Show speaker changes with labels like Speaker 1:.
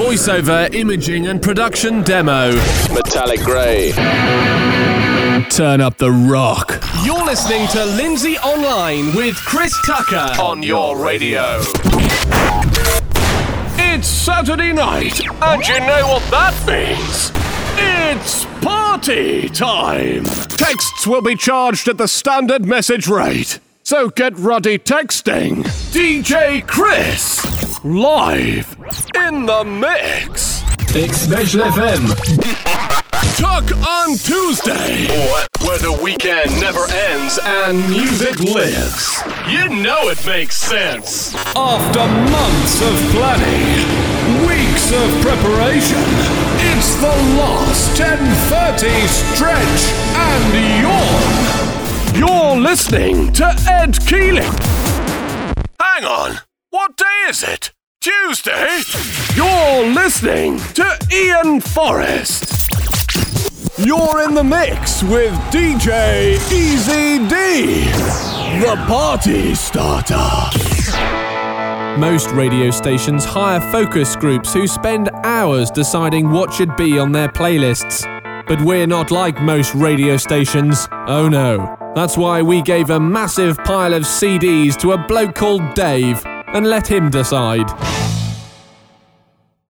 Speaker 1: voiceover, imaging and production demo.
Speaker 2: Metallic Grey.
Speaker 1: Turn up the rock. You're listening to Lindsay Online with Chris Tucker
Speaker 2: On your radio.
Speaker 1: It's Saturday night, and you know what that means. It's party time. Texts will be charged at the standard message rate, so get ready texting. DJ Chris, live in the mix.
Speaker 3: Special FM.
Speaker 1: Tuck on Tuesday, where the weekend never ends and music lives. You know it makes sense. After months of planning, weeks of preparation, it's the last 10:30 stretch and yawn. You're listening to Ed Keeling. Hang on, what day is it? Tuesday? You're listening to Ian Forrest. You're in the mix with DJ Easy D, the party starter. Most radio stations hire focus groups who spend hours deciding what should be on their playlists. But we're not like most radio stations. Oh no. That's why we gave a massive pile of CDs to a bloke called Dave and let him decide.